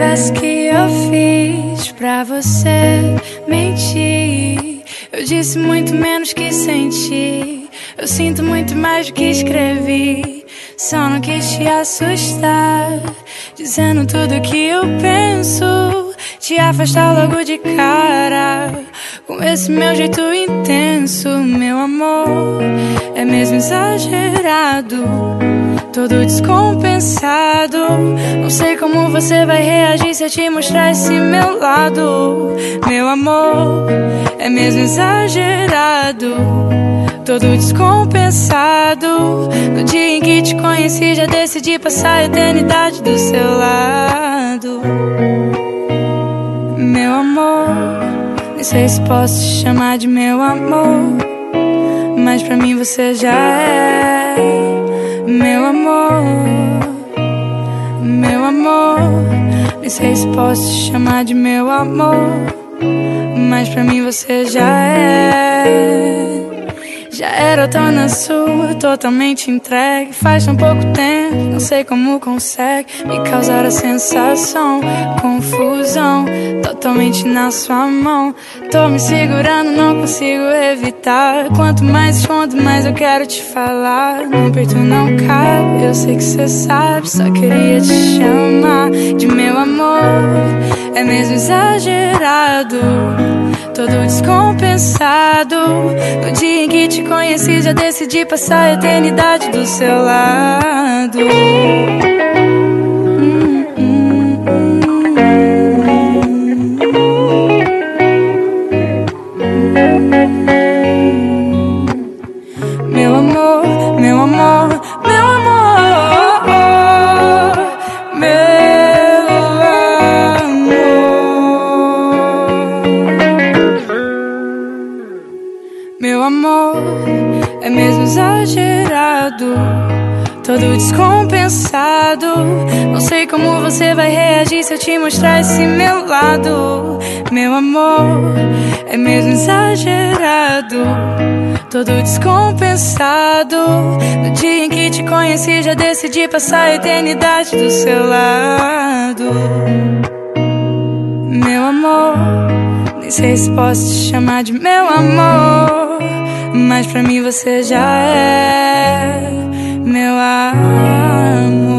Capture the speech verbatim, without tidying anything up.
vezes que eu fiz pra você mentir, eu disse muito menos que senti. Eu sinto muito mais do que escrevi. Só não quis te assustar, dizendo tudo que eu penso, te afastar logo de cara, com esse meu jeito intenso. Meu amor, é mesmo exagerado, todo descompensado. Não sei como você vai reagir se eu te mostrar esse meu lado. Meu amor, é mesmo exagerado, todo descompensado. No dia em que te conheci já decidi passar a eternidade do seu lado. Meu amor, nem sei se posso te chamar de meu amor, mas pra mim você já é meu amor. Meu amor, nem sei se posso te chamar de meu amor, mas pra mim você já é. Já era outono sua, totalmente entregue. Faz tão pouco tempo, não sei como consegue me causar a sensação, confusão, totalmente na sua mão. Tô me segurando, não consigo evitar. Quanto mais escondo, mais eu quero te falar. No peito não cabe, eu sei que cê sabe. Só queria te chamar de meu amor. É mesmo exagerado, todo descompensado. No dia em que te conheci já decidi passar a eternidade do seu lado. hum, hum, hum, hum. Meu amor, meu amor, meu amor, meu Meu amor, é mesmo exagerado, todo descompensado. Não sei como você vai reagir se eu te mostrar esse meu lado. Meu amor, é mesmo exagerado, todo descompensado. No dia em que te conheci já decidi passar a eternidade do seu lado. Meu amor, nem sei se posso te chamar de meu amor, mas pra mim você já é meu amor.